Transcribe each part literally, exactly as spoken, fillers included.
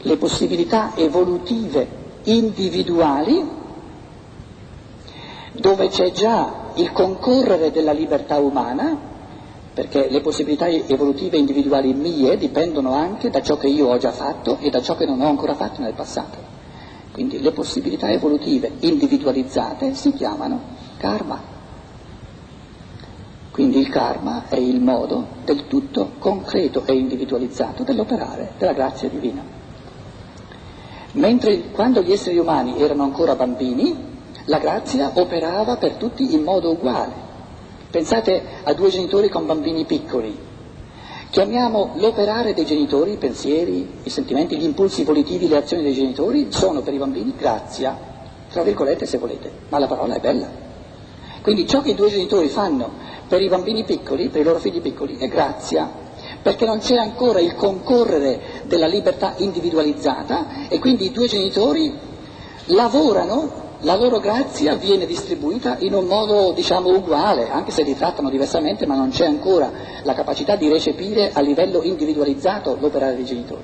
le possibilità evolutive individuali, dove c'è già il concorrere della libertà umana, perché le possibilità evolutive individuali mie dipendono anche da ciò che io ho già fatto e da ciò che non ho ancora fatto nel passato. Quindi le possibilità evolutive individualizzate si chiamano karma. Quindi il karma è il modo del tutto concreto e individualizzato dell'operare della grazia divina. Mentre quando gli esseri umani erano ancora bambini, la grazia operava per tutti in modo uguale. Pensate a due genitori con bambini piccoli. Chiamiamo l'operare dei genitori, i pensieri, i sentimenti, gli impulsi volitivi, le azioni dei genitori, sono per i bambini grazia, tra virgolette se volete, ma la parola è bella. Quindi ciò che i due genitori fanno per i bambini piccoli, per i loro figli piccoli, è grazia, perché non c'è ancora il concorrere della libertà individualizzata e quindi i due genitori lavorano, la loro grazia viene distribuita in un modo diciamo uguale, anche se li trattano diversamente, ma non c'è ancora la capacità di recepire a livello individualizzato l'operare dei genitori.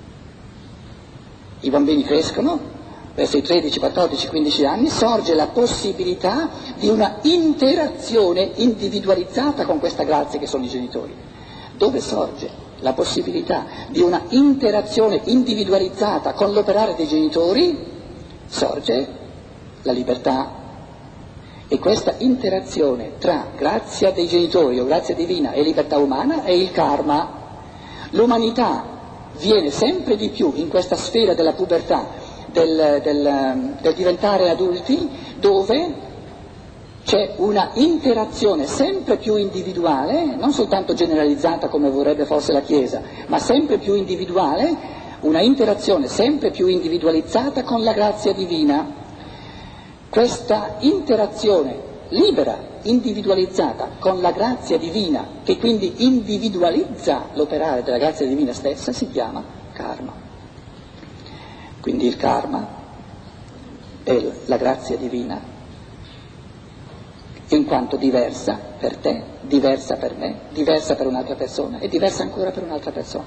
I bambini crescono, verso i tredici, quattordici, quindici anni sorge la possibilità di una interazione individualizzata con questa grazia che sono i genitori. Dove sorge la possibilità di una interazione individualizzata con l'operare dei genitori? Sorge la libertà. E questa interazione tra grazia dei genitori o grazia divina e libertà umana è il karma. L'umanità viene sempre di più in questa sfera della pubertà, del, del, del diventare adulti, dove c'è una interazione sempre più individuale, non soltanto generalizzata come vorrebbe forse la Chiesa, ma sempre più individuale, una interazione sempre più individualizzata con la grazia divina. Questa interazione libera, individualizzata con la grazia divina, che quindi individualizza l'operare della grazia divina stessa, si chiama karma. Quindi il karma è la grazia divina, in quanto diversa per te, diversa per me, diversa per un'altra persona e diversa ancora per un'altra persona.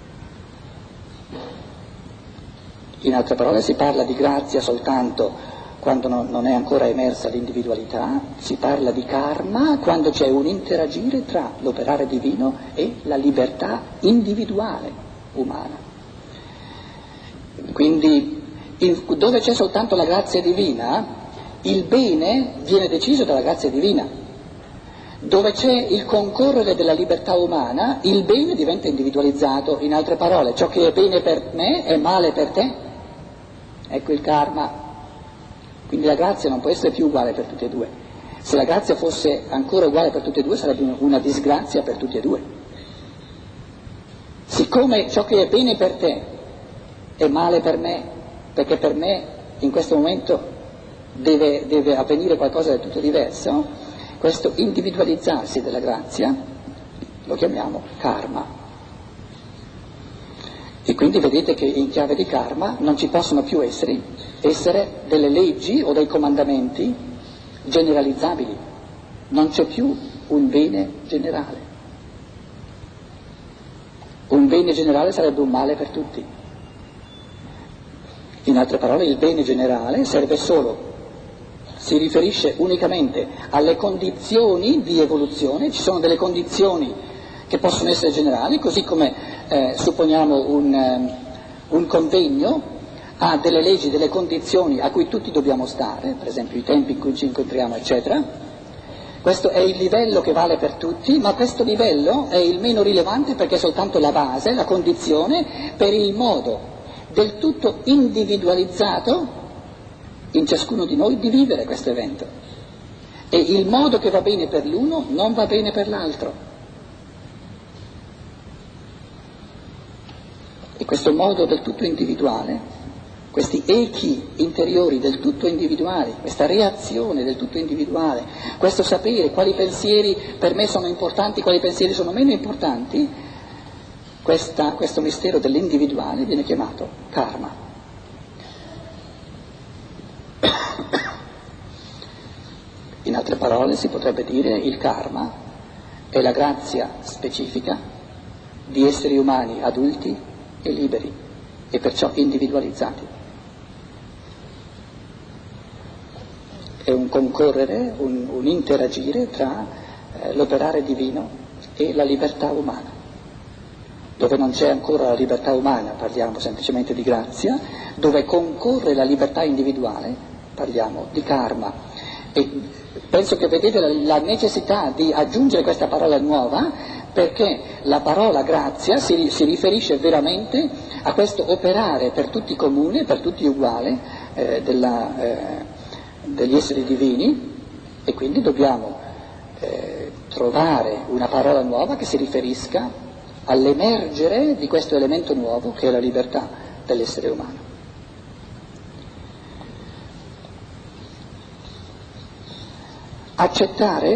In altre parole si parla di grazia soltanto quando non è ancora emersa l'individualità, si parla di karma quando c'è un interagire tra l'operare divino e la libertà individuale umana. Quindi in, dove c'è soltanto la grazia divina, il bene viene deciso dalla grazia divina. Dove c'è il concorrere della libertà umana, il bene diventa individualizzato. In altre parole, ciò che è bene per me è male per te. Ecco il karma. Quindi la grazia non può essere più uguale per tutti e due. Se la grazia fosse ancora uguale per tutti e due sarebbe una disgrazia per tutti e due. Siccome ciò che è bene per te è male per me, perché per me in questo momento deve, deve avvenire qualcosa del tutto diverso, questo individualizzarsi della grazia lo chiamiamo karma. E quindi vedete che in chiave di karma non ci possono più essere, essere delle leggi o dei comandamenti generalizzabili, non c'è più un bene generale. Un bene generale sarebbe un male per tutti. In altre parole, il bene generale serve solo, si riferisce unicamente alle condizioni di evoluzione, ci sono delle condizioni che possono essere generali, così come eh, supponiamo un, um, un convegno ha delle leggi, delle condizioni a cui tutti dobbiamo stare, per esempio i tempi in cui ci incontriamo, eccetera. Questo è il livello che vale per tutti, ma questo livello è il meno rilevante perché è soltanto la base, la condizione per il modo del tutto individualizzato in ciascuno di noi di vivere questo evento. E il modo che va bene per l'uno non va bene per l'altro. E questo modo del tutto individuale, questi echi interiori del tutto individuali, questa reazione del tutto individuale, questo sapere quali pensieri per me sono importanti, quali pensieri sono meno importanti, questa, questo mistero dell'individuale viene chiamato karma. In altre parole si potrebbe dire il karma è la grazia specifica di esseri umani adulti e liberi, e perciò individualizzati. È un concorrere, un, un interagire tra eh, l'operare divino e la libertà umana. Dove non c'è ancora la libertà umana parliamo semplicemente di grazia, dove concorre la libertà individuale parliamo di karma. E penso che vedete la, la necessità di aggiungere questa parola nuova, perché la parola grazia si, si riferisce veramente a questo operare per tutti comune, per tutti uguale, eh, della, eh, degli esseri divini, e quindi dobbiamo eh, trovare una parola nuova che si riferisca all'emergere di questo elemento nuovo che è la libertà dell'essere umano. Accettare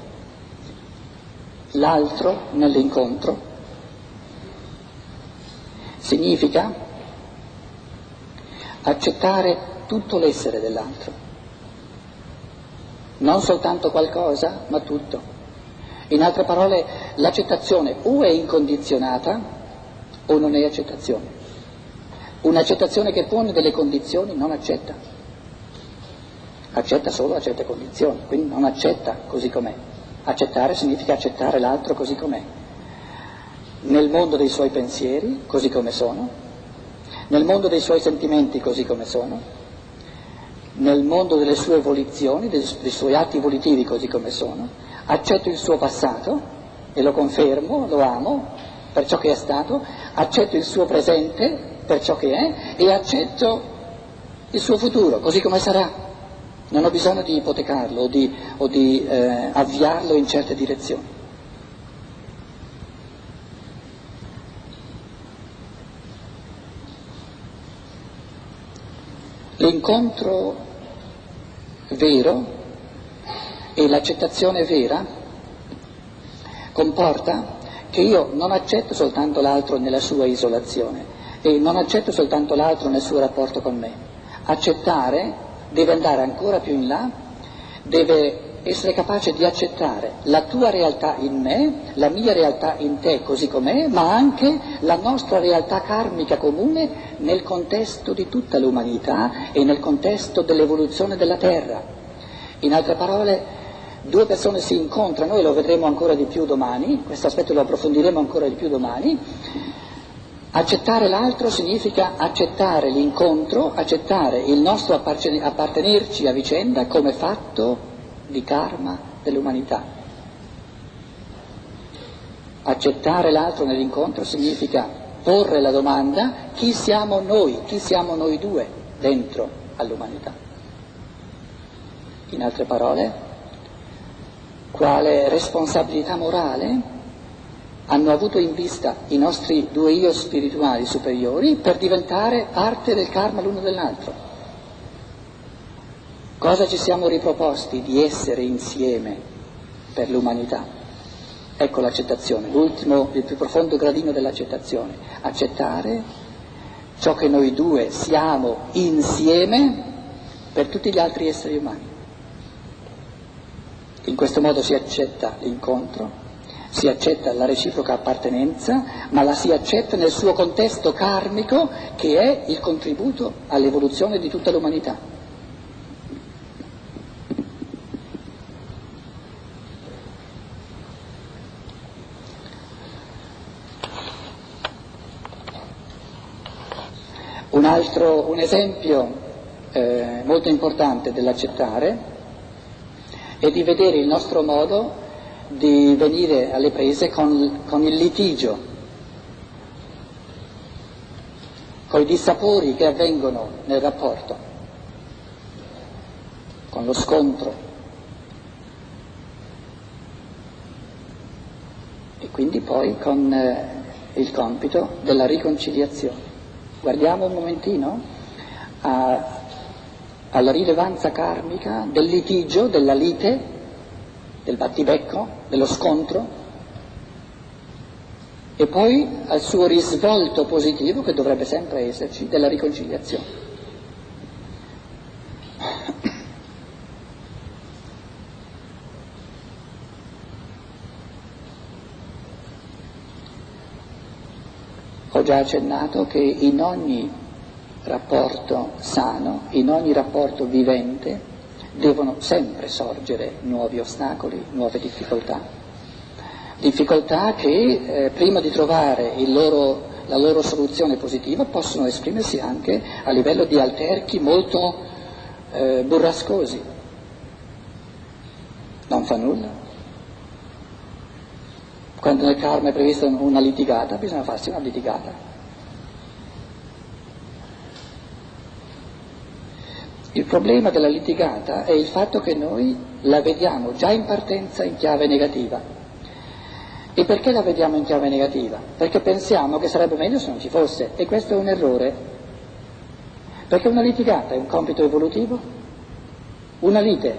l'altro nell'incontro significa accettare tutto l'essere dell'altro, non soltanto qualcosa, ma tutto. In altre parole, l'accettazione o è incondizionata o non è accettazione. Un'accettazione che pone delle condizioni non accetta. Accetta solo a certe condizioni, quindi non accetta così com'è. Accettare significa accettare l'altro così com'è. Nel mondo dei suoi pensieri, così come sono, nel mondo dei suoi sentimenti, così come sono, nel mondo delle sue volizioni, dei, dei suoi atti volitivi, così come sono. Accetto il suo passato e lo confermo, lo amo per ciò che è stato, accetto il suo presente per ciò che è e accetto il suo futuro così come sarà. Non ho bisogno di ipotecarlo o di, o di eh, avviarlo in certe direzioni. L'incontro vero e l'accettazione vera comporta che io non accetto soltanto l'altro nella sua isolazione e non accetto soltanto l'altro nel suo rapporto con me. Accettare deve andare ancora più in là, deve essere capace di accettare la tua realtà in me, la mia realtà in te così com'è, ma anche la nostra realtà karmica comune nel contesto di tutta l'umanità e nel contesto dell'evoluzione della Terra. In altre parole, due persone si incontrano, e lo vedremo ancora di più domani, questo aspetto lo approfondiremo ancora di più domani. Accettare l'altro significa accettare l'incontro, accettare il nostro appartenerci a vicenda come fatto di karma dell'umanità. Accettare l'altro nell'incontro significa porre la domanda: chi siamo noi, chi siamo noi due dentro all'umanità? In altre parole, quale responsabilità morale hanno avuto in vista i nostri due io spirituali superiori per diventare parte del karma l'uno dell'altro? Cosa ci siamo riproposti di essere insieme per l'umanità? Ecco l'accettazione, l'ultimo, il più profondo gradino dell'accettazione. Accettare ciò che noi due siamo insieme per tutti gli altri esseri umani. In questo modo si accetta l'incontro, si accetta la reciproca appartenenza, ma la si accetta nel suo contesto karmico che è il contributo all'evoluzione di tutta l'umanità. Un altro, un esempio eh, molto importante dell'accettare è di vedere il nostro modo di venire alle prese con, con il litigio, con i dissapori che avvengono nel rapporto, con lo scontro, e quindi poi con eh, il compito della riconciliazione. Guardiamo un momentino a alla rilevanza karmica del litigio, della lite, del battibecco, dello scontro, e poi al suo risvolto positivo, che dovrebbe sempre esserci, della riconciliazione. Ho già accennato che in ogni rapporto sano, in ogni rapporto vivente, devono sempre sorgere nuovi ostacoli, nuove difficoltà. Difficoltà che eh, prima di trovare il loro, la loro soluzione positiva possono esprimersi anche a livello di alterchi molto eh, burrascosi. Non fa nulla. Quando nel karma è prevista una litigata, bisogna farsi una litigata. Il problema della litigata è il fatto che noi la vediamo già in partenza in chiave negativa. E perché la vediamo in chiave negativa? Perché pensiamo che sarebbe meglio se non ci fosse, e questo è un errore. Perché una litigata è un compito evolutivo, una lite,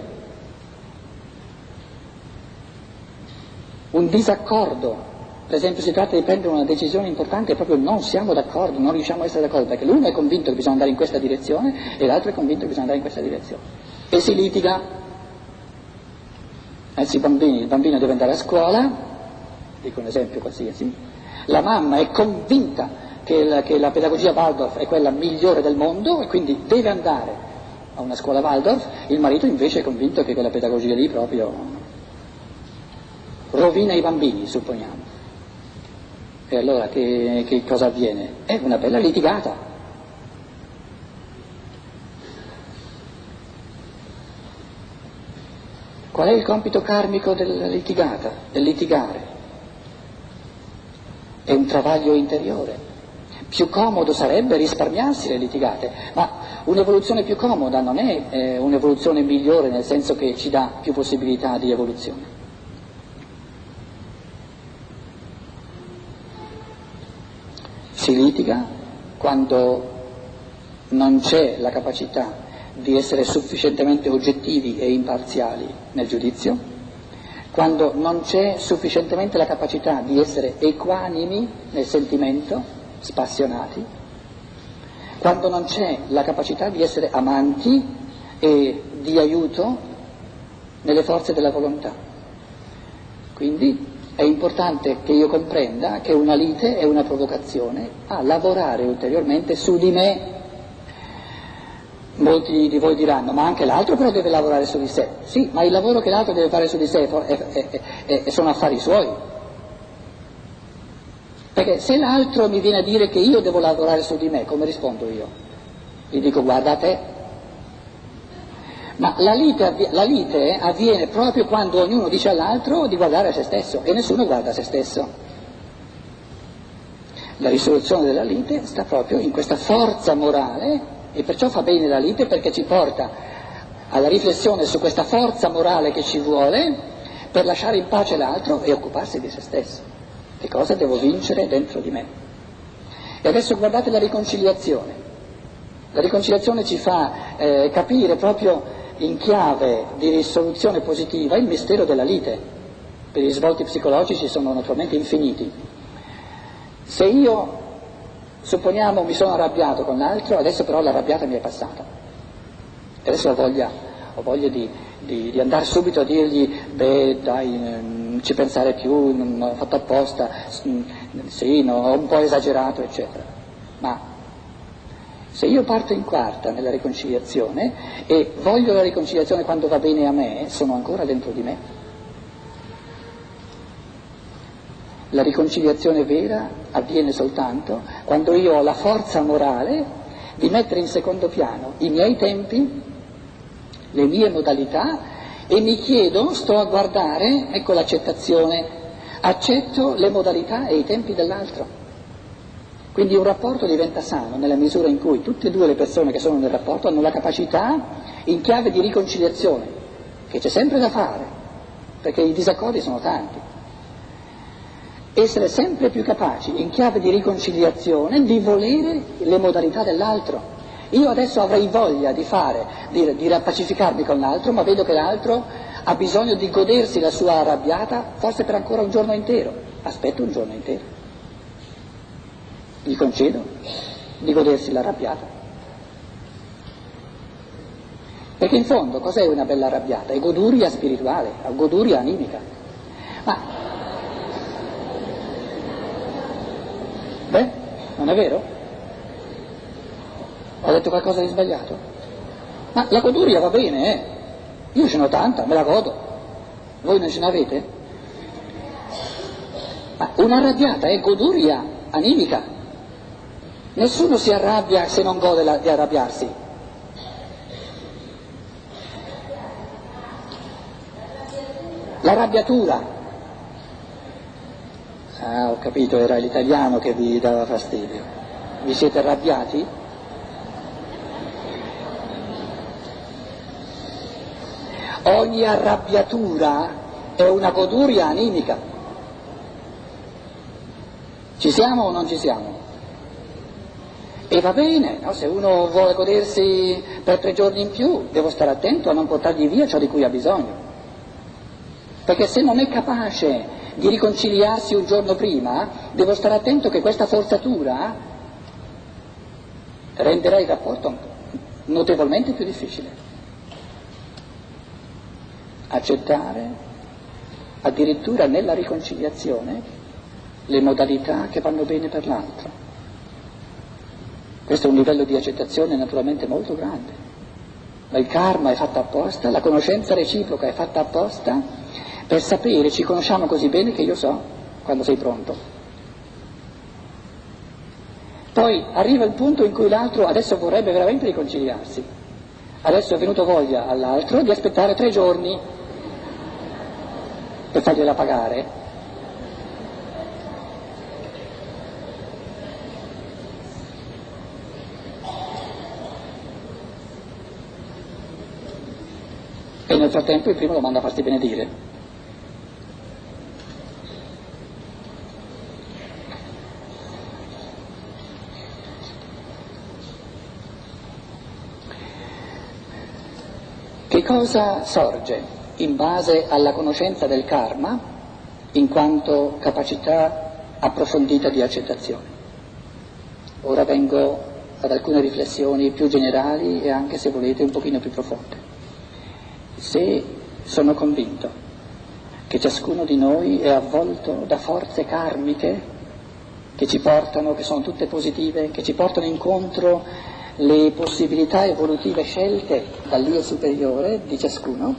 un disaccordo. Per esempio si tratta di prendere una decisione importante e proprio non siamo d'accordo, non riusciamo a essere d'accordo, perché l'uno è convinto che bisogna andare in questa direzione e l'altro è convinto che bisogna andare in questa direzione. E si litiga. Anzi, i bambini, il bambino deve andare a scuola, dico un esempio qualsiasi, la mamma è convinta che la, che la pedagogia Waldorf è quella migliore del mondo e quindi deve andare a una scuola Waldorf, il marito invece è convinto che quella pedagogia lì proprio rovina i bambini, supponiamo. E allora che, che cosa avviene? È una bella litigata. Qual è il compito karmico della litigata, del litigare? È un travaglio interiore. Più comodo sarebbe risparmiarsi le litigate, ma un'evoluzione più comoda non è eh, un'evoluzione migliore, nel senso che ci dà più possibilità di evoluzione. Si litiga quando non c'è la capacità di essere sufficientemente oggettivi e imparziali nel giudizio, quando non c'è sufficientemente la capacità di essere equanimi nel sentimento, spassionati, quando non c'è la capacità di essere amanti e di aiuto nelle forze della volontà. Quindi è importante che io comprenda che una lite è una provocazione a lavorare ulteriormente su di me. Molti di voi diranno, ma anche l'altro però deve lavorare su di sé. Sì, ma il lavoro che l'altro deve fare su di sé è, è, è, è, sono affari suoi. Perché se l'altro mi viene a dire che io devo lavorare su di me, come rispondo io? Gli dico, guarda te. Ma la lite, la lite avviene proprio quando ognuno dice all'altro di guardare a se stesso e nessuno guarda a se stesso. La risoluzione della lite sta proprio in questa forza morale e perciò fa bene la lite perché ci porta alla riflessione su questa forza morale che ci vuole per lasciare in pace l'altro e occuparsi di se stesso. Che cosa devo vincere dentro di me? E adesso guardate la riconciliazione. La riconciliazione ci fa eh, capire proprio in chiave di risoluzione positiva il mistero della lite. Per gli svolti psicologici sono naturalmente infiniti. Se io, supponiamo, mi sono arrabbiato con l'altro, adesso però l'arrabbiata mi è passata. E adesso ho voglia, ho voglia di, di, di andare subito a dirgli, beh dai, non ci pensare più, non ho fatto apposta, sì, no, ho un po' esagerato, eccetera. Ma se io parto in quarta nella riconciliazione e voglio la riconciliazione quando va bene a me, sono ancora dentro di me. La riconciliazione vera avviene soltanto quando io ho la forza morale di mettere in secondo piano i miei tempi, le mie modalità e mi chiedo, sto a guardare, ecco l'accettazione, accetto le modalità e i tempi dell'altro. Quindi un rapporto diventa sano nella misura in cui tutte e due le persone che sono nel rapporto hanno la capacità, in chiave di riconciliazione, che c'è sempre da fare, perché i disaccordi sono tanti, essere sempre più capaci, in chiave di riconciliazione, di volere le modalità dell'altro. Io adesso avrei voglia di fare, di, di rappacificarmi con l'altro, ma vedo che l'altro ha bisogno di godersi la sua arrabbiata, forse per ancora un giorno intero. Aspetto un giorno intero. Gli concedo di godersi l'arrabbiata. Perché in fondo cos'è una bella arrabbiata? È goduria spirituale, è goduria animica. Ma, beh, Non è vero? Ho detto qualcosa di sbagliato? Ma la goduria va bene, eh? Io ce n'ho tanta, me la godo. Voi non ce n'avete? Ma una arrabbiata è goduria animica. Nessuno si arrabbia se non gode la, di arrabbiarsi. L'arrabbiatura. Ah, ho capito, era l'italiano che vi dava fastidio. Vi siete arrabbiati? Ogni arrabbiatura è una goduria animica. Ci siamo o non ci siamo? E va bene, no? Se uno vuole godersi per tre giorni in più, devo stare attento a non portargli via ciò di cui ha bisogno. Perché se non è capace di riconciliarsi un giorno prima, devo stare attento che questa forzatura renderà il rapporto notevolmente più difficile. Accettare addirittura nella riconciliazione le modalità che vanno bene per l'altro. Questo è un livello di accettazione naturalmente molto grande, ma il karma è fatto apposta, la conoscenza reciproca è fatta apposta per sapere, ci conosciamo così bene che io so quando sei pronto. Poi arriva il punto in cui l'altro adesso vorrebbe veramente riconciliarsi, adesso è venuto voglia all'altro di aspettare tre giorni per fargliela pagare. E nel frattempo il primo lo manda a farsi benedire. Che cosa sorge in base alla conoscenza del karma in quanto capacità approfondita di accettazione? Ora vengo ad alcune riflessioni più generali e anche, se volete, un pochino più profonde. Se sono convinto che ciascuno di noi è avvolto da forze karmiche che ci portano, che sono tutte positive, che ci portano incontro le possibilità evolutive scelte dall'io superiore di ciascuno,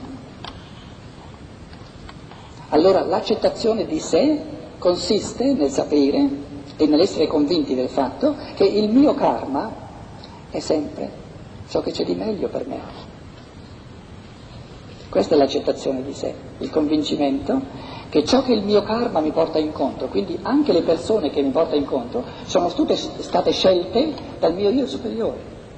allora l'accettazione di sé consiste nel sapere e nell'essere convinti del fatto che il mio karma è sempre ciò che c'è di meglio per me. Questa è l'accettazione di sé, il convincimento che ciò che il mio karma mi porta incontro, quindi anche le persone che mi porta incontro, sono tutte state scelte dal mio io superiore.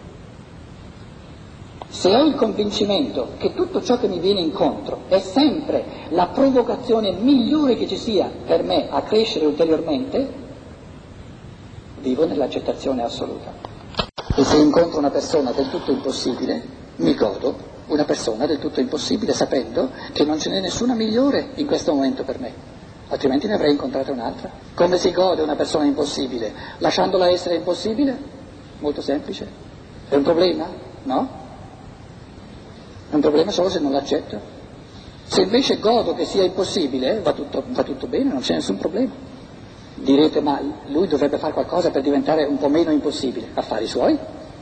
Se ho il convincimento che tutto ciò che mi viene incontro è sempre la provocazione migliore che ci sia per me a crescere ulteriormente, vivo nell'accettazione assoluta. E se incontro una persona del tutto impossibile, mi godo una persona del tutto impossibile, sapendo che non ce n'è nessuna migliore in questo momento per me, altrimenti ne avrei incontrata un'altra. Come si gode una persona impossibile? Lasciandola essere impossibile? Molto semplice. È un problema? No? È un problema solo se non l'accetto. Se invece godo che sia impossibile, va tutto, va tutto bene, non c'è nessun problema. Direte, ma lui dovrebbe fare qualcosa per diventare un po' meno impossibile. Affari suoi.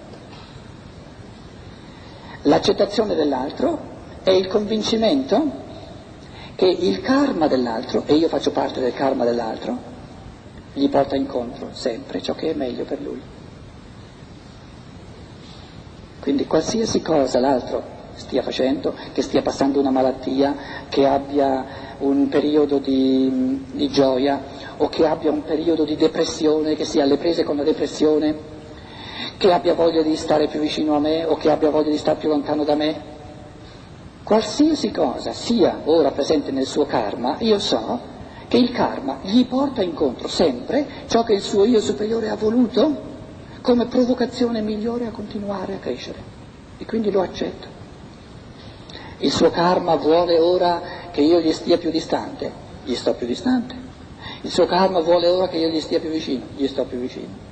L'accettazione dell'altro è il convincimento che il karma dell'altro, e io faccio parte del karma dell'altro, gli porta incontro sempre ciò che è meglio per lui. Quindi qualsiasi cosa l'altro stia facendo, che stia passando una malattia, che abbia un periodo di, di gioia o che abbia un periodo di depressione, che sia alle prese con la depressione, che abbia voglia di stare più vicino a me o che abbia voglia di stare più lontano da me, qualsiasi cosa sia ora presente nel suo karma, io so che il karma gli porta incontro sempre ciò che il suo io superiore ha voluto come provocazione migliore a continuare a crescere, e quindi lo accetto. Il suo karma vuole ora che io gli stia più distante, gli sto più distante. Il suo karma vuole ora che io gli stia più vicino, gli sto più vicino.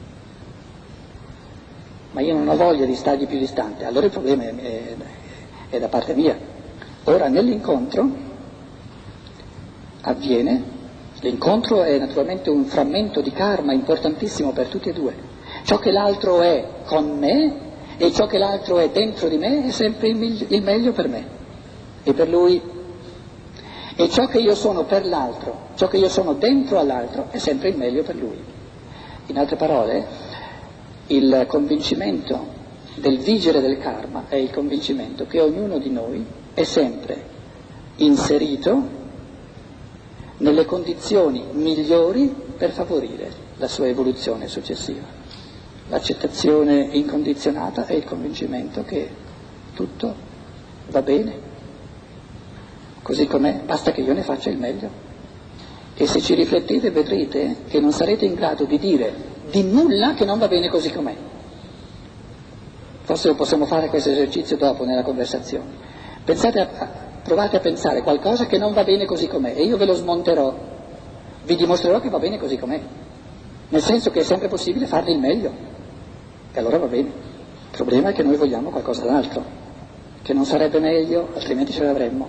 Ma io non ho voglia di stargli più distante, allora il problema è, è, è da parte mia. Ora nell'incontro avviene L'incontro è naturalmente un frammento di karma importantissimo per tutti e due. Ciò che l'altro è con me e ciò che l'altro è dentro di me è sempre il, migli- il meglio per me e per lui. E ciò che io sono per l'altro, ciò che io sono dentro all'altro è sempre il meglio per lui. In altre parole, il convincimento del vigere del karma è il convincimento che ognuno di noi è sempre inserito nelle condizioni migliori per favorire la sua evoluzione successiva. L'accettazione incondizionata è il convincimento che tutto va bene, così com'è, basta che io ne faccia il meglio. E se ci riflettete vedrete che non sarete in grado di dire di nulla che non va bene così com'è. Forse lo possiamo fare questo esercizio dopo nella conversazione. Pensate a, a, provate a pensare qualcosa che non va bene così com'è e io ve lo smonterò, vi dimostrerò che va bene così com'è, nel senso che è sempre possibile farne il meglio e allora va bene. Il problema è che noi vogliamo qualcosa d'altro, che non sarebbe meglio, altrimenti ce l'avremmo.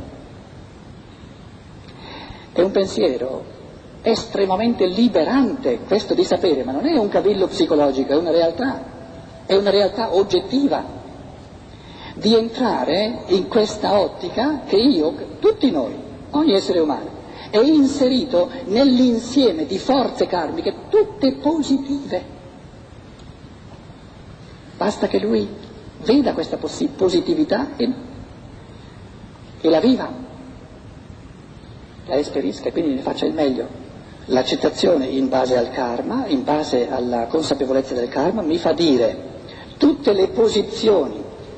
È un pensiero estremamente liberante questo di sapere, ma non è un cavillo psicologico, è una realtà, è una realtà oggettiva, di entrare in questa ottica che io, tutti noi, ogni essere umano, è inserito nell'insieme di forze karmiche tutte positive. Basta che lui veda questa poss- positività e, e la viva, la esperisca e quindi ne faccia il meglio. L'accettazione in base al karma, in base alla consapevolezza del karma, mi fa dire tutte le posizioni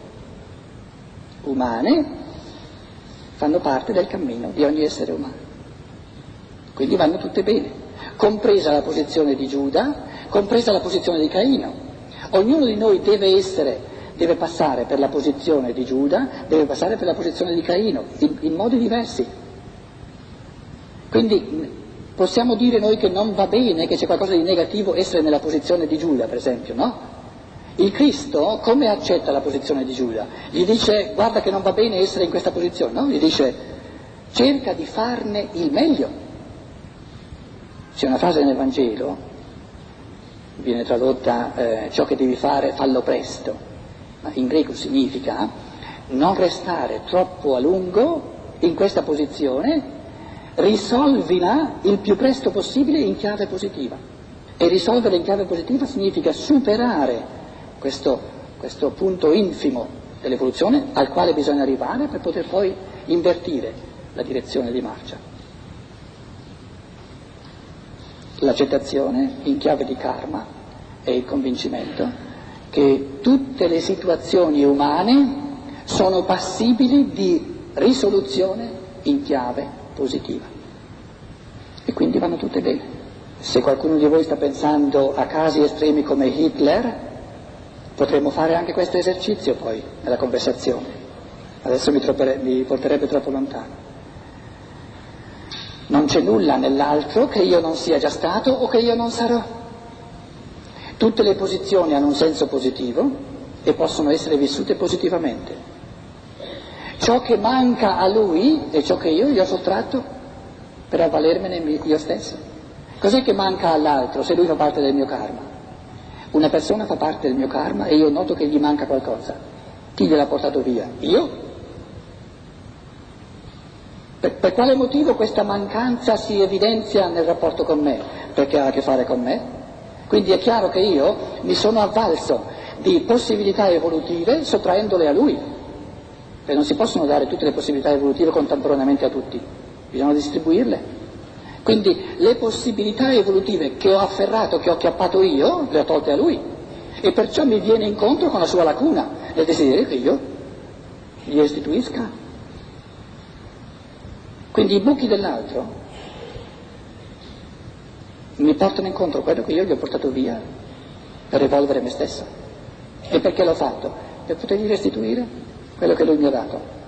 umane fanno parte del cammino di ogni essere umano, quindi vanno tutte bene, compresa la posizione di Giuda, compresa la posizione di Caino. Ognuno di noi deve essere, deve passare per la posizione di Giuda, deve passare per la posizione di Caino, in, in modi diversi. Quindi possiamo dire noi che non va bene, che c'è qualcosa di negativo essere nella posizione di Giuda, per esempio, no? Il Cristo come accetta la posizione di Giuda? Gli dice guarda che non va bene essere in questa posizione, no? Gli dice cerca di farne il meglio. C'è una frase nel Vangelo, viene tradotta eh, ciò che devi fare fallo presto, ma in greco significa non restare troppo a lungo in questa posizione, risolvila il più presto possibile in chiave positiva. E risolvere in chiave positiva significa superare Questo, questo punto infimo dell'evoluzione al quale bisogna arrivare per poter poi invertire la direzione di marcia. L'accettazione in chiave di karma è il convincimento che tutte le situazioni umane sono passibili di risoluzione in chiave positiva e quindi vanno tutte bene. Se qualcuno di voi sta pensando a casi estremi come Hitler, potremmo fare anche questo esercizio poi nella conversazione. Adesso mi, troppere, mi porterebbe troppo lontano. Non c'è nulla nell'altro che io non sia già stato o che io non sarò. Tutte le posizioni hanno un senso positivo e possono essere vissute positivamente. Ciò che manca a lui è ciò che io gli ho sottratto per avvalermene io stesso. Cos'è che manca all'altro se lui fa parte del mio karma? Una persona fa parte del mio karma e io noto che gli manca qualcosa. Chi gliel'ha portato via? Io? Per, per quale motivo questa mancanza si evidenzia nel rapporto con me? Perché ha a che fare con me? Quindi è chiaro che io mi sono avvalso di possibilità evolutive sottraendole a lui. E non si possono dare tutte le possibilità evolutive contemporaneamente a tutti, bisogna distribuirle. Quindi le possibilità evolutive che ho afferrato, che ho acchiappato io, le ho tolte a lui e perciò mi viene incontro con la sua lacuna nel desiderio che io gli restituisca. Quindi i buchi dell'altro mi portano incontro quello che io gli ho portato via per evolvere me stesso. E perché l'ho fatto? Per potergli restituire quello che lui mi ha dato.